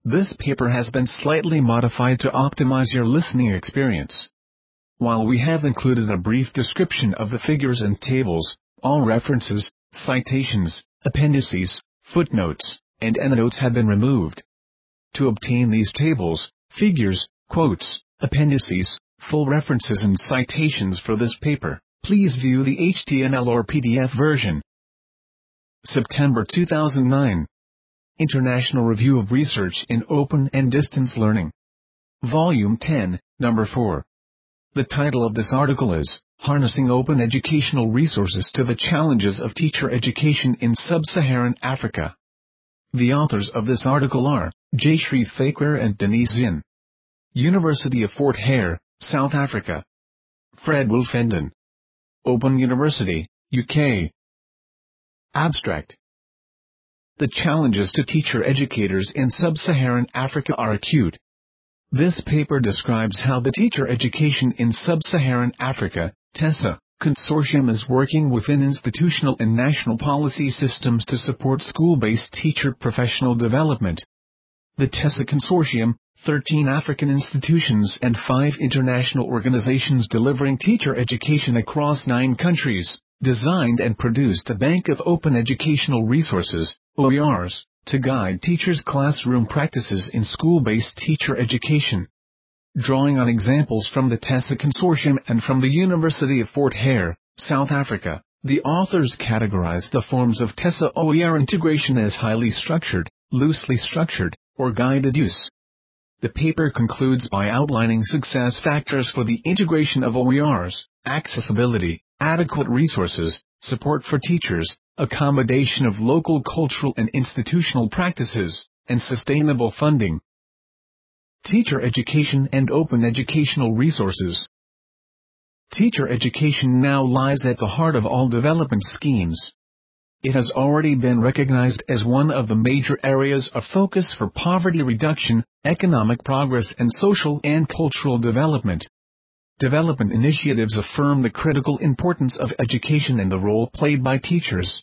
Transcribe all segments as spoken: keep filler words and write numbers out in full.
This paper has been slightly modified to optimize your listening experience. While we have included a brief description of the figures and tables, all references, citations, appendices, footnotes, and endnotes have been removed. To obtain these tables, figures, quotes, appendices, full references and citations for this paper, please view the H T M L or P D F version. September two thousand nine. International Review of Research in Open and Distance Learning. Volume ten, Number four. The title of this article is, Harnessing Open Educational Resources to the Challenges of Teacher Education in Sub-Saharan Africa. The authors of this article are, Jayshree Thakwer and Denise Zinn. University of Fort Hare, South Africa. Fred Wolfenden. Open University, U K. Abstract. The challenges to teacher educators in Sub-Saharan Africa are acute. This paper describes how the Teacher Education in Sub-Saharan Africa, TESSA, consortium is working within institutional and national policy systems to support school-based teacher professional development. The TESSA consortium, thirteen African institutions and five international organizations delivering teacher education across nine countries, designed and produced a bank of open educational resources, O E Rs, to guide teachers' classroom practices in school-based teacher education. Drawing on examples from the TESSA consortium and from the University of Fort Hare, South Africa, the authors categorized the forms of TESSA O E R integration as highly structured, loosely structured, or guided use. The paper concludes by outlining success factors for the integration of O E Rs: accessibility, adequate resources, support for teachers, accommodation of local cultural and institutional practices, and sustainable funding. Teacher education and open educational resources. Teacher education now lies at the heart of all development schemes. It has already been recognized as one of the major areas of focus for poverty reduction, economic progress and social and cultural development. Development initiatives affirm the critical importance of education and the role played by teachers.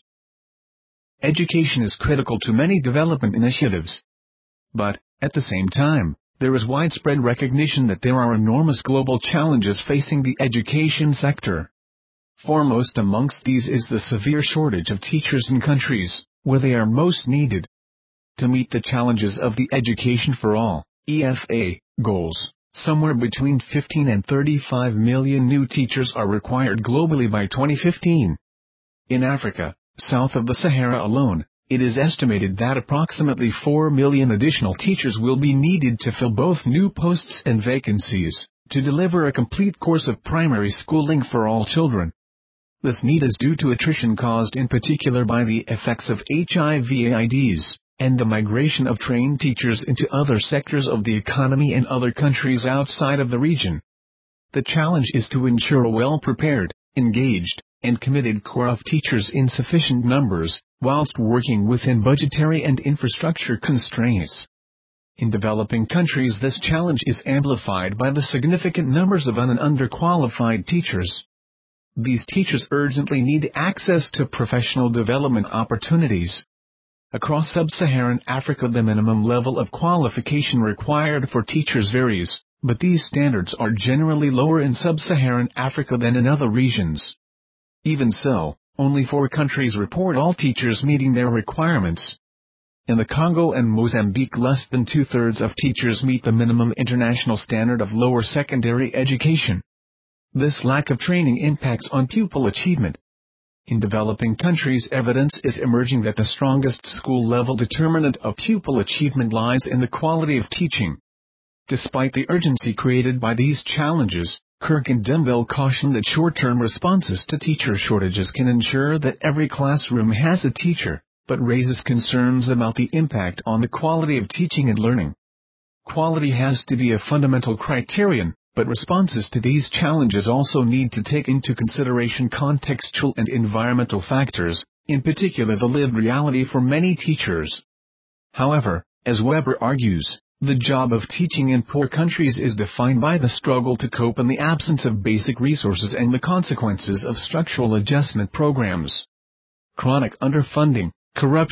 Education is critical to many development initiatives. But, at the same time, there is widespread recognition that there are enormous global challenges facing the education sector. Foremost amongst these is the severe shortage of teachers in countries where they are most needed. To meet the challenges of the Education for All (E F A) goals, somewhere between fifteen and thirty-five million new teachers are required globally by twenty fifteen. In Africa, south of the Sahara alone, it is estimated that approximately four million additional teachers will be needed to fill both new posts and vacancies, to deliver a complete course of primary schooling for all children. This need is due to attrition caused in particular by the effects of H I V/AIDS, and the migration of trained teachers into other sectors of the economy in other countries outside of the region. The challenge is to ensure a well-prepared, engaged, and committed core of teachers in sufficient numbers, whilst working within budgetary and infrastructure constraints. In developing countries, this challenge is amplified by the significant numbers of un- and underqualified teachers. These teachers urgently need access to professional development opportunities. Across sub-Saharan Africa, the minimum level of qualification required for teachers varies, but these standards are generally lower in sub-Saharan Africa than in other regions. Even so, only four countries report all teachers meeting their requirements. In the Congo and Mozambique, less than two-thirds of teachers meet the minimum international standard of lower secondary education. This lack of training impacts on pupil achievement. In developing countries, evidence is emerging that the strongest school-level determinant of pupil achievement lies in the quality of teaching. Despite the urgency created by these challenges, Kirk and Demville caution that short-term responses to teacher shortages can ensure that every classroom has a teacher, but raises concerns about the impact on the quality of teaching and learning. Quality has to be a fundamental criterion, but responses to these challenges also need to take into consideration contextual and environmental factors, in particular the lived reality for many teachers. However, as Weber argues, the job of teaching in poor countries is defined by the struggle to cope in the absence of basic resources and the consequences of structural adjustment programs. Chronic underfunding, corruption,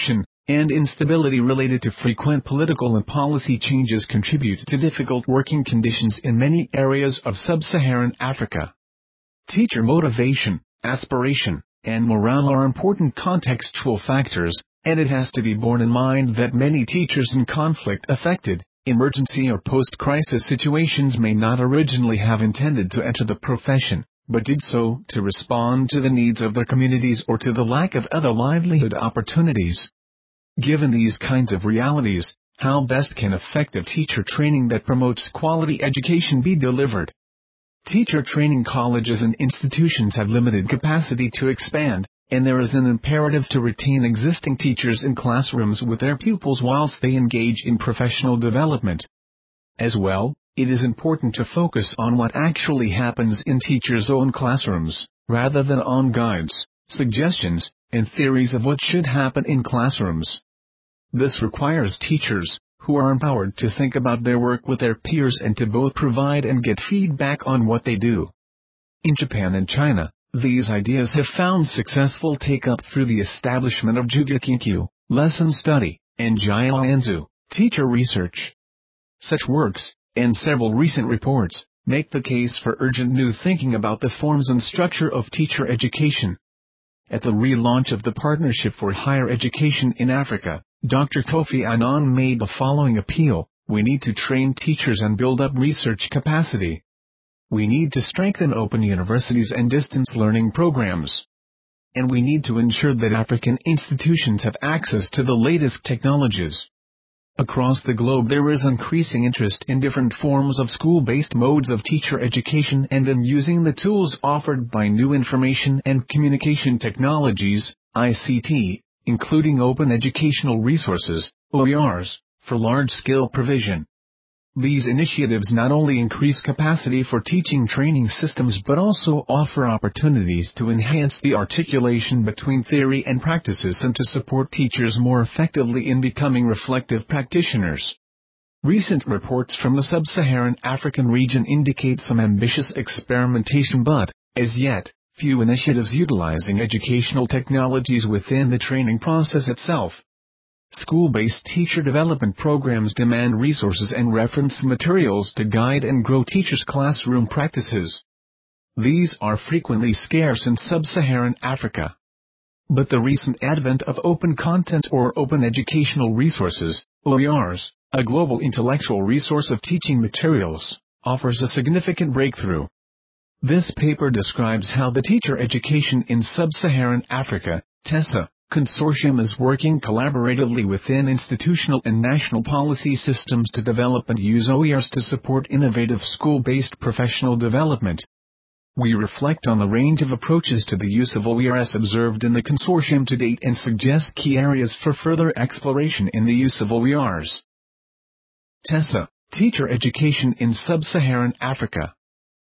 and instability related to frequent political and policy changes contribute to difficult working conditions in many areas of sub-Saharan Africa. Teacher motivation, aspiration, and morale are important contextual factors, and it has to be borne in mind that many teachers in conflict-affected, emergency or post-crisis situations may not originally have intended to enter the profession, but did so to respond to the needs of their communities or to the lack of other livelihood opportunities. Given these kinds of realities, how best can effective teacher training that promotes quality education be delivered? Teacher training colleges and institutions have limited capacity to expand, and there is an imperative to retain existing teachers in classrooms with their pupils whilst they engage in professional development. As well, it is important to focus on what actually happens in teachers' own classrooms, rather than on guides, suggestions, and theories of what should happen in classrooms. This requires teachers, who are empowered to think about their work with their peers and to both provide and get feedback on what they do. In Japan and China, these ideas have found successful take-up through the establishment of Jugakinkyu, lesson study, and Jailanzu, teacher research. Such works, and several recent reports, make the case for urgent new thinking about the forms and structure of teacher education. At the relaunch of the Partnership for Higher Education in Africa, Doctor Kofi Annan made the following appeal: we need to train teachers and build up research capacity. We need to strengthen open universities and distance learning programs. And we need to ensure that African institutions have access to the latest technologies. Across the globe there is increasing interest in different forms of school-based modes of teacher education and in using the tools offered by new information and communication technologies, I C T, including open educational resources, O E Rs, for large-scale provision. These initiatives not only increase capacity for teaching training systems but also offer opportunities to enhance the articulation between theory and practices and to support teachers more effectively in becoming reflective practitioners. Recent reports from the sub-Saharan African region indicate some ambitious experimentation but, as yet, few initiatives utilizing educational technologies within the training process itself. School-based teacher development programs demand resources and reference materials to guide and grow teachers' classroom practices. These are frequently scarce in sub-Saharan Africa. But the recent advent of open content or open educational resources, O E Rs, a global intellectual resource of teaching materials, offers a significant breakthrough. This paper describes how the Teacher Education in Sub-Saharan Africa, TESA, Consortium is working collaboratively within institutional and national policy systems to develop and use O E Rs to support innovative school-based professional development. We reflect on the range of approaches to the use of O E Rs observed in the consortium to date and suggest key areas for further exploration in the use of O E Rs. TESA, Teacher Education in Sub-Saharan Africa.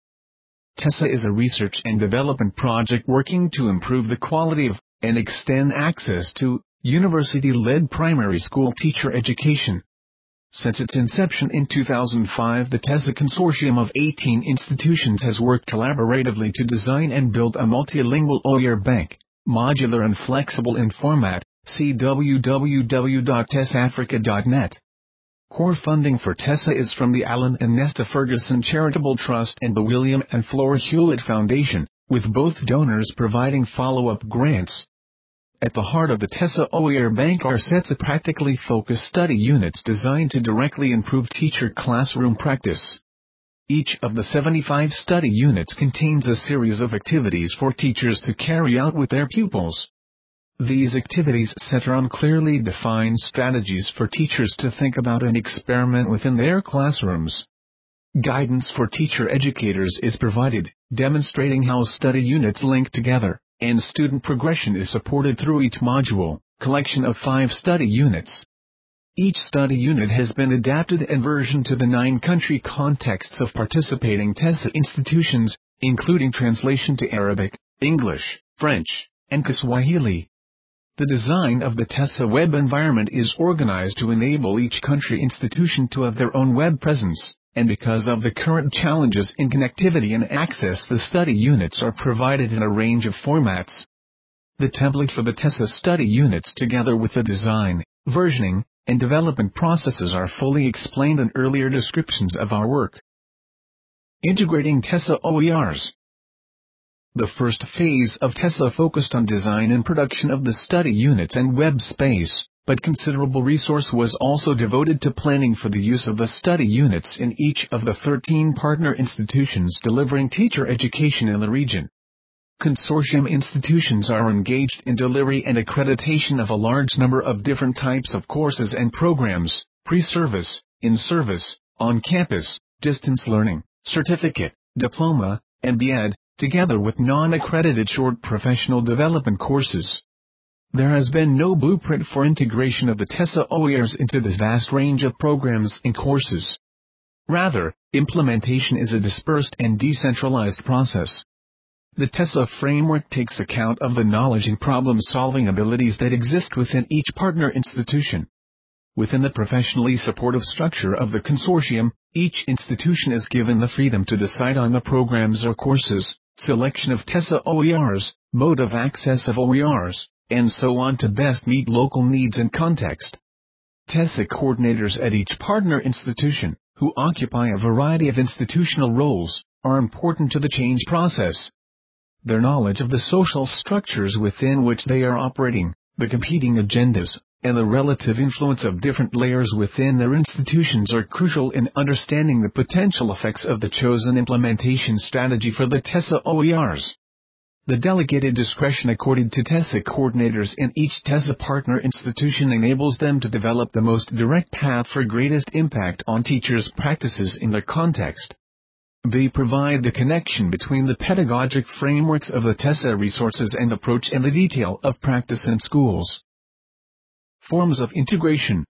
TESA is a research and development project working to improve the quality of and extend access to university-led primary school teacher education. Since its inception in two thousand five, the TESA consortium of eighteen institutions has worked collaboratively to design and build a multilingual O E R bank, modular and flexible in format. See w w w dot tesa africa dot net. Core funding for TESA is from the Alan and Nesta Ferguson Charitable Trust and the William and Flora Hewlett Foundation, with both donors providing follow-up grants. At the heart of the TESA O E R Bank are sets of practically focused study units designed to directly improve teacher classroom practice. Each of the seventy-five study units contains a series of activities for teachers to carry out with their pupils. These activities center on clearly defined strategies for teachers to think about and experiment within their classrooms. Guidance for teacher educators is provided, demonstrating how study units link together, and student progression is supported through each module, collection of five study units. Each study unit has been adapted and versioned to the nine country contexts of participating TESA institutions, including translation to Arabic, English, French, and Kiswahili. The design of the TESA web environment is organized to enable each country institution to have their own web presence, and because of the current challenges in connectivity and access, the study units are provided in a range of formats. The template for the TESA study units, together with the design, versioning, and development processes are fully explained in earlier descriptions of our work. Integrating TESA O E Rs. The first phase of TESA focused on design and production of the study units and web space, but considerable resource was also devoted to planning for the use of the study units in each of the thirteen partner institutions delivering teacher education in the region. Consortium institutions are engaged in delivery and accreditation of a large number of different types of courses and programs: pre-service, in-service, on-campus, distance learning, certificate, diploma, and B Ed, together with non-accredited short professional development courses. There has been no blueprint for integration of the TESA O E Rs into this vast range of programs and courses. Rather, implementation is a dispersed and decentralized process. The TESA framework takes account of the knowledge and problem-solving abilities that exist within each partner institution. Within the professionally supportive structure of the consortium, each institution is given the freedom to decide on the programs or courses, selection of TESA O E Rs, mode of access of O E Rs, and so on to best meet local needs and context. TESA coordinators at each partner institution, who occupy a variety of institutional roles, are important to the change process. Their knowledge of the social structures within which they are operating, the competing agendas, and the relative influence of different layers within their institutions are crucial in understanding the potential effects of the chosen implementation strategy for the TESA O E Rs. The delegated discretion accorded to TESA coordinators in each TESA partner institution enables them to develop the most direct path for greatest impact on teachers' practices in their context. They provide the connection between the pedagogic frameworks of the TESA resources and approach and the detail of practice in schools. Forms of integration.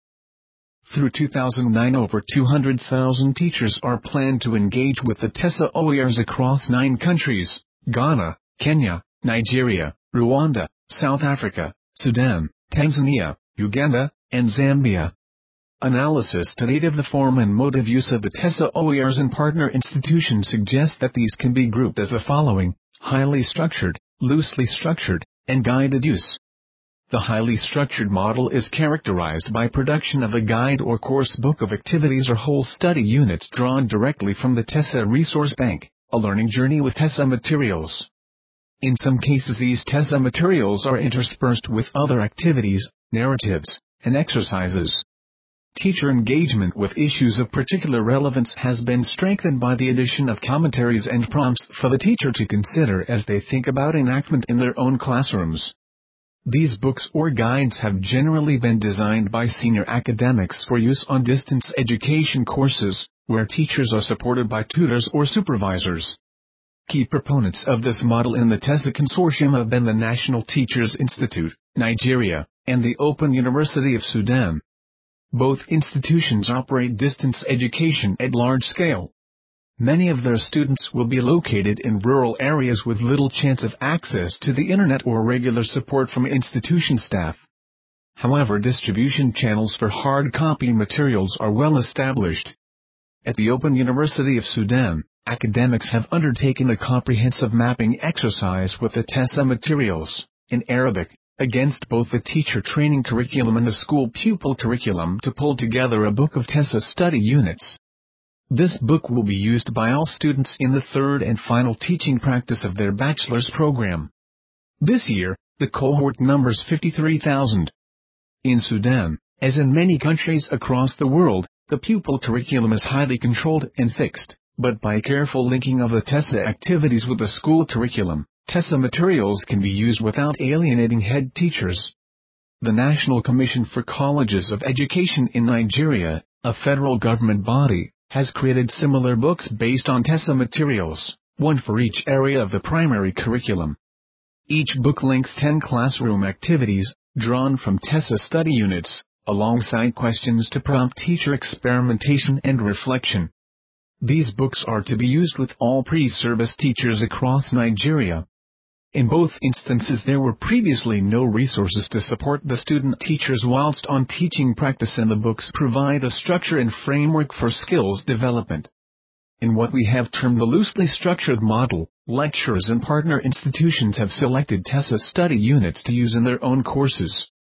Through two thousand nine, over two hundred thousand teachers are planned to engage with the TESA O E Rs across nine countries: Ghana, Kenya, Nigeria, Rwanda, South Africa, Sudan, Tanzania, Uganda, and Zambia. Analysis to date of the form and mode of use of the TESA O E Rs in partner institutions suggests that these can be grouped as the following: highly structured, loosely structured, and guided use. The highly structured model is characterized by production of a guide or course book of activities or whole study units drawn directly from the TESA resource bank, a learning journey with TESA materials. In some cases, these TESA materials are interspersed with other activities, narratives, and exercises. Teacher engagement with issues of particular relevance has been strengthened by the addition of commentaries and prompts for the teacher to consider as they think about enactment in their own classrooms. These books or guides have generally been designed by senior academics for use on distance education courses, where teachers are supported by tutors or supervisors. Key proponents of this model in the TESA consortium have been the National Teachers Institute, Nigeria, and the Open University of Sudan. Both institutions operate distance education at large scale. Many of their students will be located in rural areas with little chance of access to the internet or regular support from institution staff. However, distribution channels for hard copy materials are well established. At the Open University of Sudan, academics have undertaken a comprehensive mapping exercise with the TESA materials, in Arabic, against both the teacher training curriculum and the school pupil curriculum to pull together a book of TESA study units. This book will be used by all students in the third and final teaching practice of their bachelor's program. This year, the cohort numbers fifty-three thousand. In Sudan, as in many countries across the world, the pupil curriculum is highly controlled and fixed, but by careful linking of the TESA activities with the school curriculum, TESA materials can be used without alienating head teachers. The National Commission for Colleges of Education in Nigeria, a federal government body, has created similar books based on TESA materials, one for each area of the primary curriculum. Each book links ten classroom activities, drawn from TESA study units, alongside questions to prompt teacher experimentation and reflection. These books are to be used with all pre-service teachers across Nigeria. In both instances, there were previously no resources to support the student teachers whilst on teaching practice, and the books provide a structure and framework for skills development. In what we have termed the loosely structured model, lecturers and partner institutions have selected TESA study units to use in their own courses.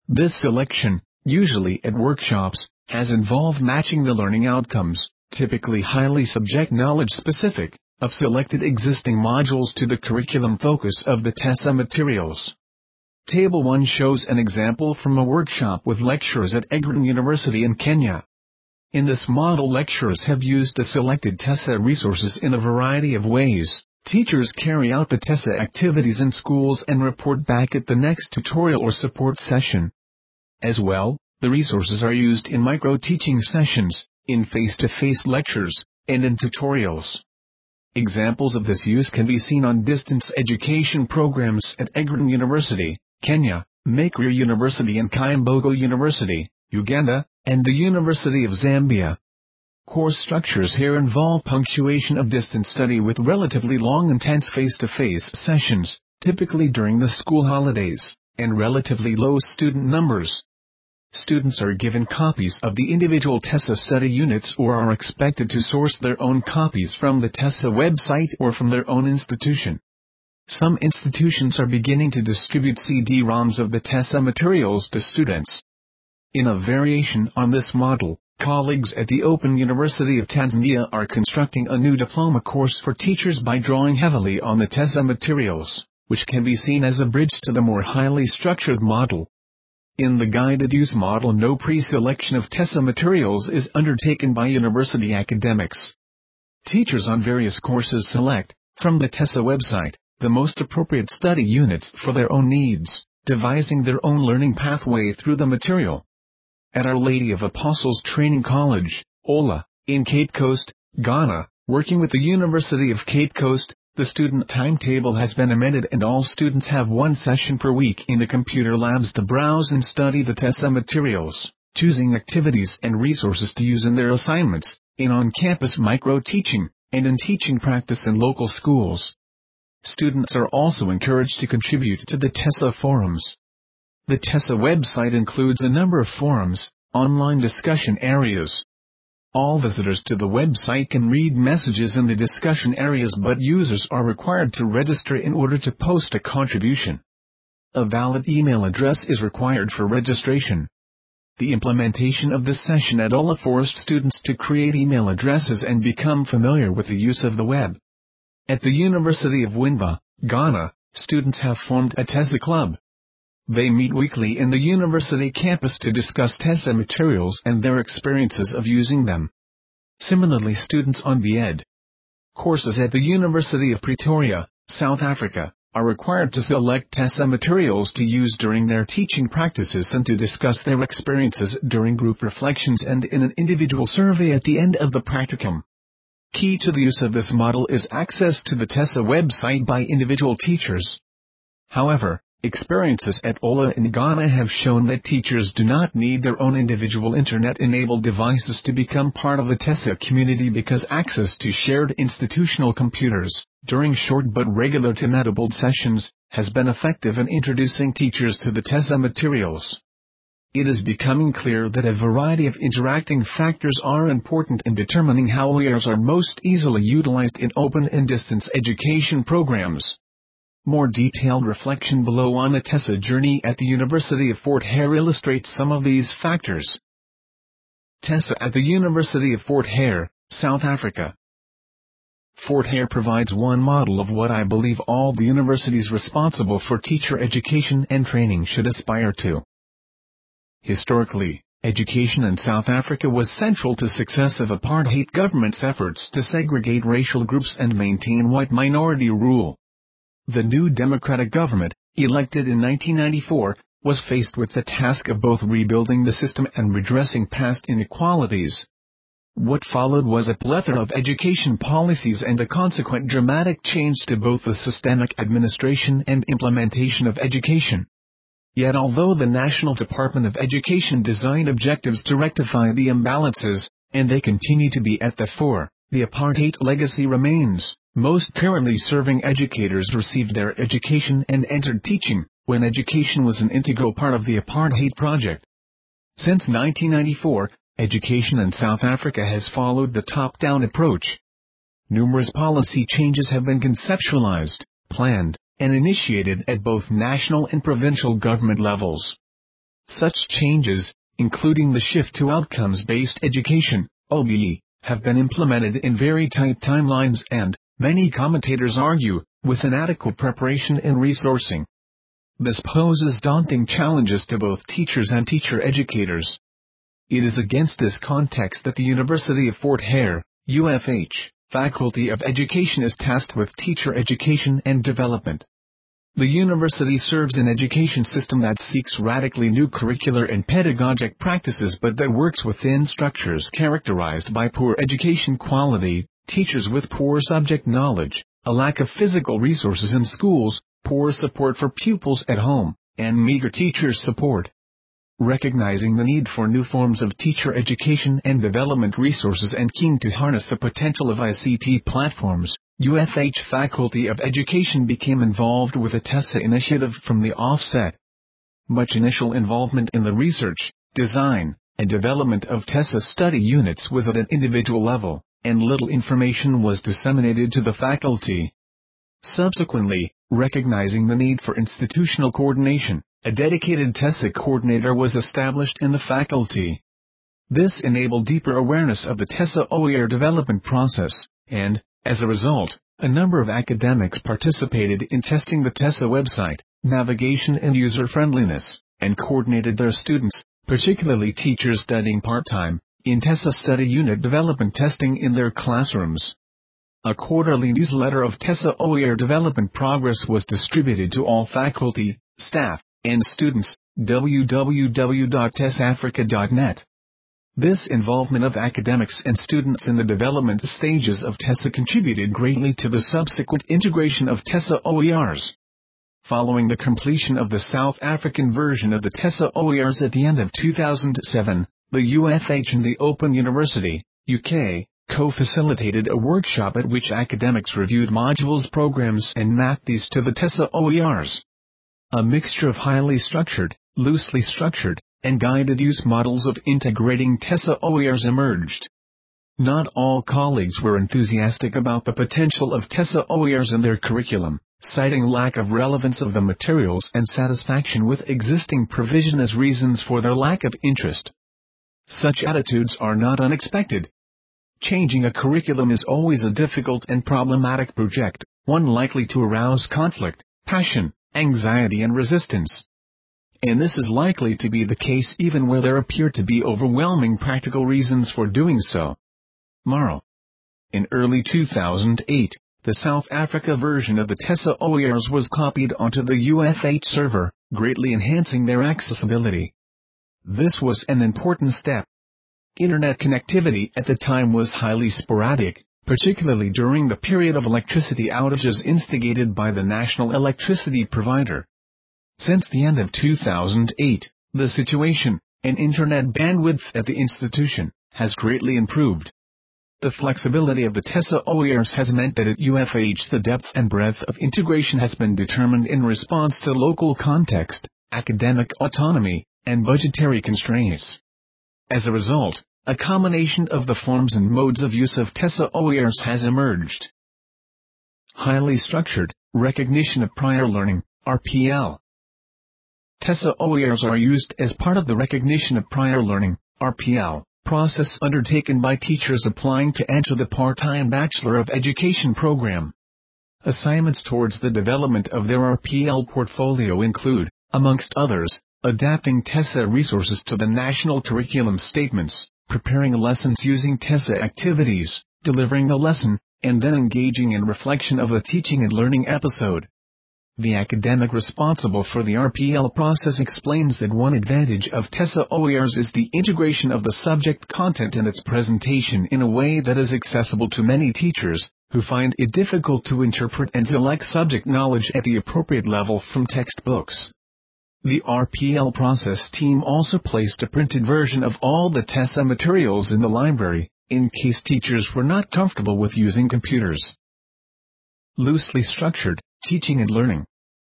This selection, usually at workshops, has involved matching the learning outcomes, typically highly subject knowledge specific, of selected existing modules to the curriculum focus of the TESA materials. Table one shows an example from a workshop with lecturers at Egerton University in Kenya. In this model, lecturers have used the selected TESA resources in a variety of ways. Teachers carry out the TESA activities in schools and report back at the next tutorial or support session. As well, the resources are used in micro-teaching sessions, in face-to-face lectures, and in tutorials. Examples of this use can be seen on distance education programs at Egerton University, Kenya, Makerere University and Kiambogo University, Uganda, and the University of Zambia. Course structures here involve punctuation of distance study with relatively long intense face-to-face sessions, typically during the school holidays, and relatively low student numbers. Students are given copies of the individual TESA study units or are expected to source their own copies from the TESA website or from their own institution. Some institutions are beginning to distribute C D ROMs of the TESA materials to students. In a variation on this model, colleagues at the Open University of Tanzania are constructing a new diploma course for teachers by drawing heavily on the TESA materials, which can be seen as a bridge to the more highly structured model. In the guided use model, no pre-selection of TESA materials is undertaken by university academics. Teachers on various courses select, from the TESA website, the most appropriate study units for their own needs, devising their own learning pathway through the material. At Our Lady of Apostles Training College, Ola, in Cape Coast, Ghana, working with the University of Cape Coast, the student timetable has been amended and all students have one session per week in the computer labs to browse and study the TESA materials, choosing activities and resources to use in their assignments, in on-campus micro-teaching, and in teaching practice in local schools. Students are also encouraged to contribute to the TESA forums. The TESA website includes a number of forums, online discussion areas. All visitors to the website can read messages in the discussion areas, but users are required to register in order to post a contribution. A valid email address is required for registration. The implementation of this session at Ola forced students to create email addresses and become familiar with the use of the web. At the University of Windhoek, Ghana, students have formed a TESA club. They meet weekly in the university campus to discuss TESA materials and their experiences of using them. Similarly, students on B Ed courses at the University of Pretoria, South Africa, are required to select TESA materials to use during their teaching practices and to discuss their experiences during group reflections and in an individual survey at the end of the practicum. Key to the use of this model is access to the TESA website by individual teachers. However, experiences at Ola in Ghana have shown that teachers do not need their own individual internet-enabled devices to become part of the TESA community because access to shared institutional computers, during short but regular TESA-enabled sessions, has been effective in introducing teachers to the TESA materials. It is becoming clear that a variety of interacting factors are important in determining how L E A Rs are most easily utilized in open and distance education programs. More detailed reflection below on the TESA journey at the University of Fort Hare illustrates some of these factors. TESA at the University of Fort Hare, South Africa. Fort Hare provides one model of what I believe all the universities responsible for teacher education and training should aspire to. Historically, education in South Africa was central to success of apartheid government's efforts to segregate racial groups and maintain white minority rule. The new democratic government, elected in nineteen ninety-four, was faced with the task of both rebuilding the system and redressing past inequalities. What followed was a plethora of education policies and a consequent dramatic change to both the systemic administration and implementation of education. Yet although the National Department of Education designed objectives to rectify the imbalances, and they continue to be at the fore, the apartheid legacy remains. Most currently serving educators received their education and entered teaching, when education was an integral part of the apartheid project. Since nineteen ninety-four, education in South Africa has followed the top-down approach. Numerous policy changes have been conceptualized, planned, and initiated at both national and provincial government levels. Such changes, including the shift to outcomes-based education, O B E, have been implemented in very tight timelines and, many commentators argue, with inadequate preparation and resourcing. This poses daunting challenges to both teachers and teacher educators. It is against this context that the University of Fort Hare, U F H, Faculty of Education is tasked with teacher education and development. The university serves an education system that seeks radically new curricular and pedagogic practices but that works within structures characterized by poor education quality, teachers with poor subject knowledge, a lack of physical resources in schools, poor support for pupils at home, and meager teacher support. Recognizing the need for new forms of teacher education and development resources and keen to harness the potential of I C T platforms, U F H Faculty of Education became involved with the TESSA initiative from the offset. Much initial involvement in the research, design, and development of TESSA study units was at an individual level, and little information was disseminated to the faculty. Subsequently, recognizing the need for institutional coordination, a dedicated TESSA coordinator was established in the faculty. This enabled deeper awareness of the TESSA O E R development process, and, as a result, a number of academics participated in testing the TESSA website, navigation and user-friendliness, and coordinated their students, particularly teachers studying part-time, in TESSA study unit development testing in their classrooms. A quarterly newsletter of TESSA O E R development progress was distributed to all faculty, staff, and students, w w w dot tess africa dot net. This involvement of academics and students in the development stages of TESSA contributed greatly to the subsequent integration of TESSA O E Rs. Following the completion of the South African version of the TESSA O E Rs at the end of two thousand seven, the U F H and the Open University, U K, co-facilitated a workshop at which academics reviewed modules, programs and mapped these to the TESSA O E Rs. A mixture of highly structured, loosely structured, and guided use models of integrating TESSA O E Rs emerged. Not all colleagues were enthusiastic about the potential of TESSA O E Rs in their curriculum, citing lack of relevance of the materials and satisfaction with existing provision as reasons for their lack of interest. Such attitudes are not unexpected. Changing a curriculum is always a difficult and problematic project, one likely to arouse conflict, passion, anxiety and resistance. And this is likely to be the case even where there appear to be overwhelming practical reasons for doing so. Moral. In early two thousand eight, the South Africa version of the TESSA O E Rs was copied onto the U F H server, greatly enhancing their accessibility. This was an important step. Internet connectivity at the time was highly sporadic, particularly during the period of electricity outages instigated by the national electricity provider. Since the end of two thousand eight, the situation, and internet bandwidth at the institution, has greatly improved. The flexibility of the TESSA O E Rs has meant that at U F H the depth and breadth of integration has been determined in response to local context, academic autonomy, and budgetary constraints. As a result, a combination of the forms and modes of use of TESSA O E Rs has emerged. Highly structured, recognition of prior learning, R P L. TESSA O E Rs are used as part of the recognition of prior learning, R P L, process undertaken by teachers applying to enter the part-time Bachelor of Education program. Assignments towards the development of their R P L portfolio include, amongst others, adapting TESSA resources to the national curriculum statements, preparing lessons using TESSA activities, delivering a lesson, and then engaging in reflection of a teaching and learning episode. The academic responsible for the R P L process explains that one advantage of TESSA O E Rs is the integration of the subject content and its presentation in a way that is accessible to many teachers, who find it difficult to interpret and select subject knowledge at the appropriate level from textbooks. The R P L process team also placed a printed version of all the TESSA materials in the library, in case teachers were not comfortable with using computers. Loosely structured, teaching and learning.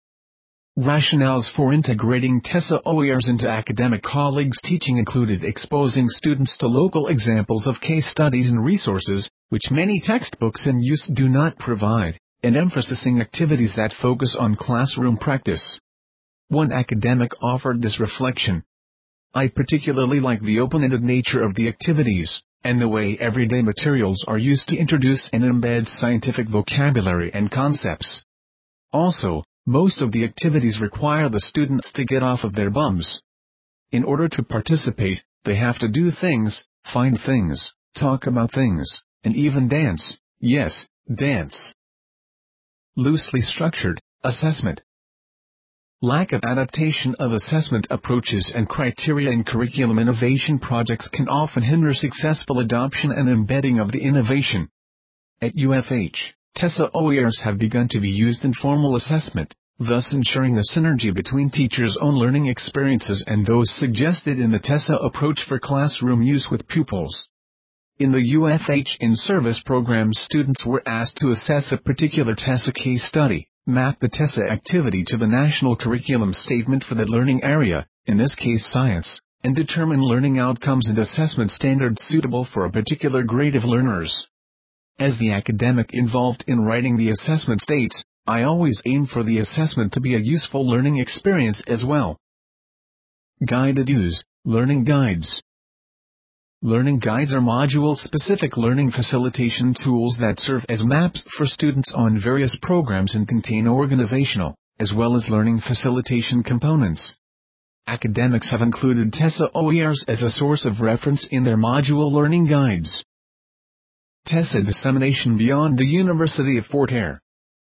Rationales for integrating TESSA O E Rs into academic colleagues' teaching included exposing students to local examples of case studies and resources, which many textbooks in use do not provide, and emphasizing activities that focus on classroom practice. One academic offered this reflection. I particularly like the open-ended nature of the activities, and the way everyday materials are used to introduce and embed scientific vocabulary and concepts. Also, most of the activities require the students to get off of their bums. In order to participate, they have to do things, find things, talk about things, and even dance. Yes, dance. Loosely structured assessment. Lack of adaptation of assessment approaches and criteria in curriculum innovation projects can often hinder successful adoption and embedding of the innovation. At U F H, TESA O E Rs have begun to be used in formal assessment, thus ensuring the synergy between teachers' own learning experiences and those suggested in the TESA approach for classroom use with pupils. In the U F H in-service program, students were asked to assess a particular TESA case study, map the TESA activity to the national curriculum statement for the learning area, in this case science, and determine learning outcomes and assessment standards suitable for a particular grade of learners. As the academic involved in writing the assessment states, I always aim for the assessment to be a useful learning experience as well. Guided use, learning guides. Learning guides are module-specific learning facilitation tools that serve as maps for students on various programs and contain organizational, as well as learning facilitation components. Academics have included TESA O E Rs as a source of reference in their module learning guides. TESA dissemination beyond the University of Fort Hare.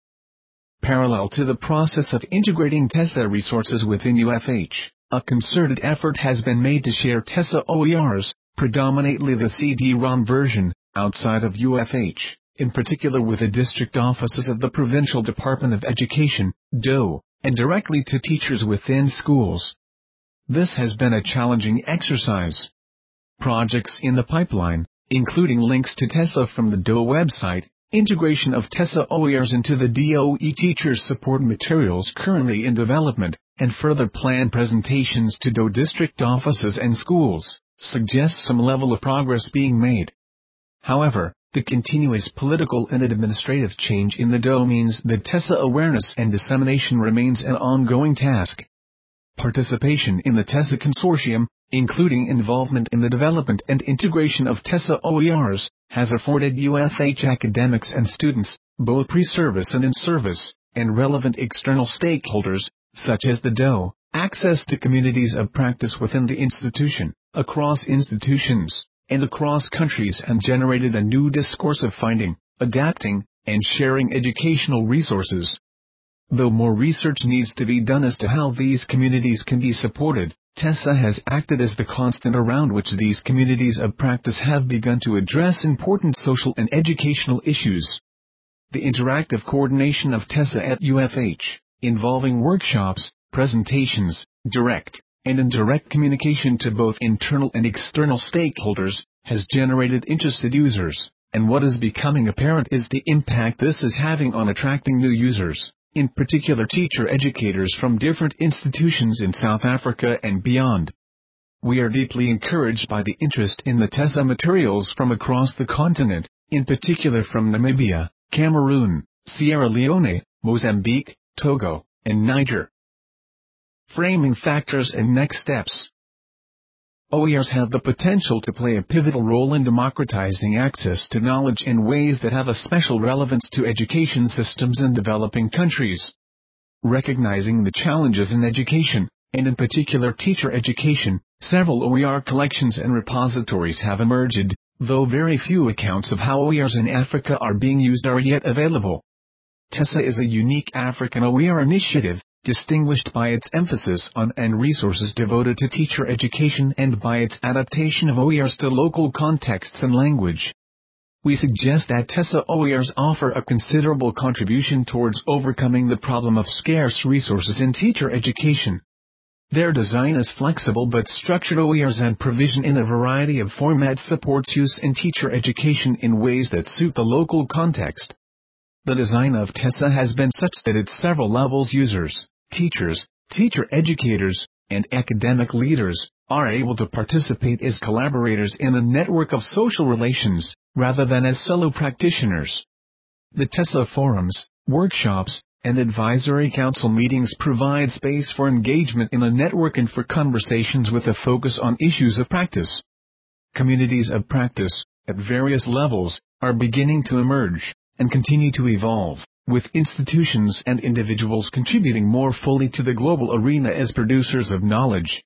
Parallel to the process of integrating TESA resources within U F H, a concerted effort has been made to share TESA O E Rs, predominantly the C D ROM version, outside of U F H, in particular with the district offices of the Provincial Department of Education, D O, and directly to teachers within schools. This has been a challenging exercise. Projects in the pipeline, including links to TESA from the D O website, integration of TESA O E Rs into the D O E teachers support materials currently in development, and further planned presentations to D O district offices and schools, suggests some level of progress being made. However, the continuous political and administrative change in the D O means that TESA awareness and dissemination remains an ongoing task. Participation in the TESA consortium, including involvement in the development and integration of TESA O E Rs, has afforded U F H academics and students, both pre-service and in-service, and relevant external stakeholders, such as the D O, access to communities of practice within the institution, across institutions, and across countries, and generated a new discourse of finding, adapting, and sharing educational resources. Though more research needs to be done as to how these communities can be supported, TESA has acted as the constant around which these communities of practice have begun to address important social and educational issues. The interactive coordination of TESA at U F H, involving workshops, presentations, direct and indirect communication to both internal and external stakeholders, has generated interested users, and what is becoming apparent is the impact this is having on attracting new users, in particular teacher educators from different institutions in South Africa and beyond. We are deeply encouraged by the interest in the TESA materials from across the continent, in particular from Namibia, Cameroon, Sierra Leone, Mozambique, Togo, and Niger. Framing factors and next steps. O E Rs have the potential to play a pivotal role in democratizing access to knowledge in ways that have a special relevance to education systems in developing countries. Recognizing the challenges in education, and in particular teacher education, several O E R collections and repositories have emerged, though very few accounts of how O E Rs in Africa are being used are yet available. TESA is a unique African O E R initiative, distinguished by its emphasis on and resources devoted to teacher education and by its adaptation of O E Rs to local contexts and language. We suggest that TESA O E Rs offer a considerable contribution towards overcoming the problem of scarce resources in teacher education. Their design is flexible but structured O E Rs and provision in a variety of formats supports use in teacher education in ways that suit the local context. The design of TESA has been such that its several levels users, teachers, teacher educators, and academic leaders, are able to participate as collaborators in a network of social relations, rather than as solo practitioners. The TESA forums, workshops, and advisory council meetings provide space for engagement in a network and for conversations with a focus on issues of practice. Communities of practice, at various levels, are beginning to emerge, and continue to evolve, with institutions and individuals contributing more fully to the global arena as producers of knowledge.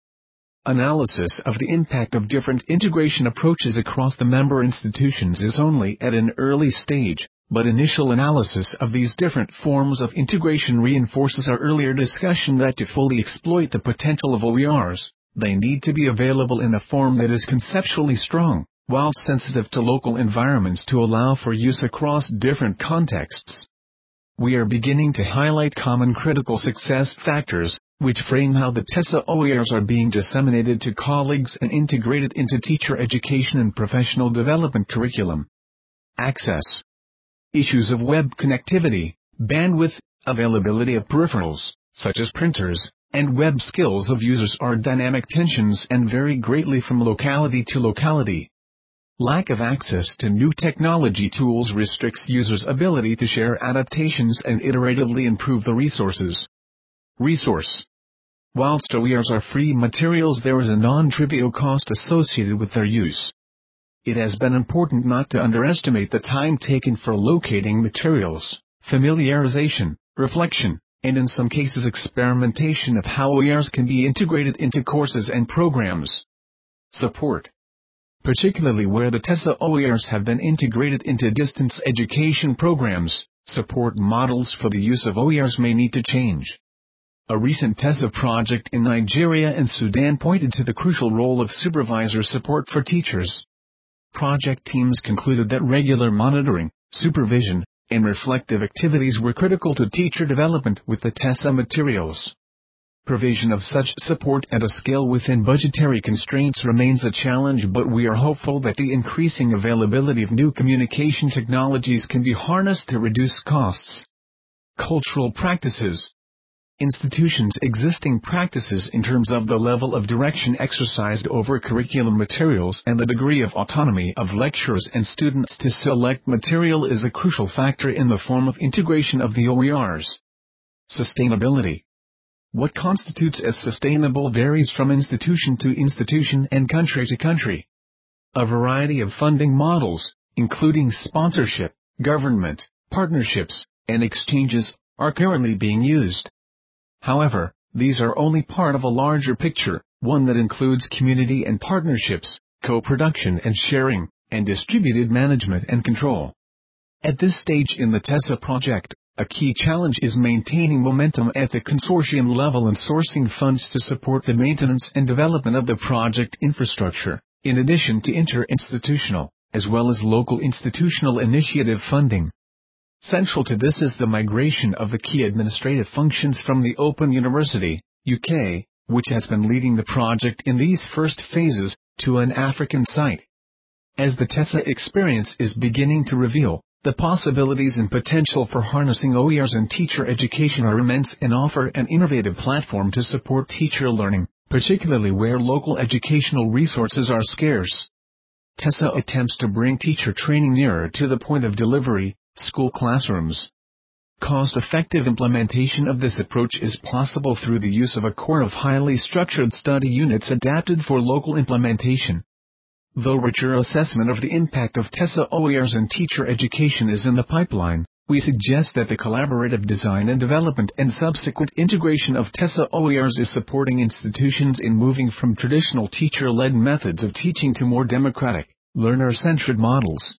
Analysis of the impact of different integration approaches across the member institutions is only at an early stage, but initial analysis of these different forms of integration reinforces our earlier discussion that to fully exploit the potential of O E Rs, they need to be available in a form that is conceptually strong, while sensitive to local environments to allow for use across different contexts. We are beginning to highlight common critical success factors, which frame how the TESA O E Rs are being disseminated to colleagues and integrated into teacher education and professional development curriculum. Access. Issues of web connectivity, bandwidth, availability of peripherals, such as printers, and web skills of users are dynamic tensions and vary greatly from locality to locality. Lack of access to new technology tools restricts users' ability to share adaptations and iteratively improve the resources. Resource. Whilst O E Rs are free materials, there is a non-trivial cost associated with their use. It has been important not to underestimate the time taken for locating materials, familiarization, reflection, and in some cases experimentation of how O E Rs can be integrated into courses and programs. Support. Particularly where the TESA O E Rs have been integrated into distance education programs, support models for the use of O E Rs may need to change. A recent TESA project in Nigeria and Sudan pointed to the crucial role of supervisor support for teachers. Project teams concluded that regular monitoring, supervision, and reflective activities were critical to teacher development with the TESA materials. Provision of such support at a scale within budgetary constraints remains a challenge, but we are hopeful that the increasing availability of new communication technologies can be harnessed to reduce costs. Cultural practices. Institutions' existing practices in terms of the level of direction exercised over curriculum materials and the degree of autonomy of lecturers and students to select material is a crucial factor in the form of integration of the O E Rs. Sustainability. What constitutes as sustainable varies from institution to institution and country to country. A variety of funding models, including sponsorship, government, partnerships, and exchanges, are currently being used. However, these are only part of a larger picture, one that includes community and partnerships, co-production and sharing, and distributed management and control. At this stage in the TESA project, a key challenge is maintaining momentum at the consortium level and sourcing funds to support the maintenance and development of the project infrastructure, in addition to inter-institutional, as well as local institutional initiative funding. Central to this is the migration of the key administrative functions from the Open University, U K, which has been leading the project in these first phases, to an African site. As the TESA experience is beginning to reveal, the possibilities and potential for harnessing O E Rs in teacher education are immense and offer an innovative platform to support teacher learning, particularly where local educational resources are scarce. TESA attempts to bring teacher training nearer to the point of delivery, school classrooms. Cost-effective implementation of this approach is possible through the use of a core of highly structured study units adapted for local implementation. Though richer assessment of the impact of TESA O E Rs in teacher education is in the pipeline, we suggest that the collaborative design and development and subsequent integration of TESA O E Rs is supporting institutions in moving from traditional teacher-led methods of teaching to more democratic, learner-centered models.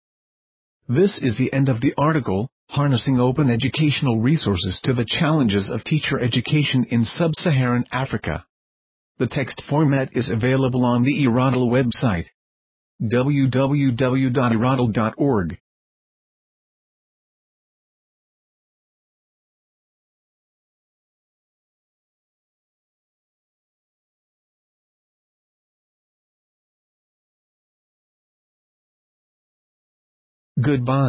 This is the end of the article, Harnessing Open Educational Resources to the Challenges of Teacher Education in Sub-Saharan Africa. The text format is available on the E R A D L website. w w w dot e r a d l dot org. Goodbye.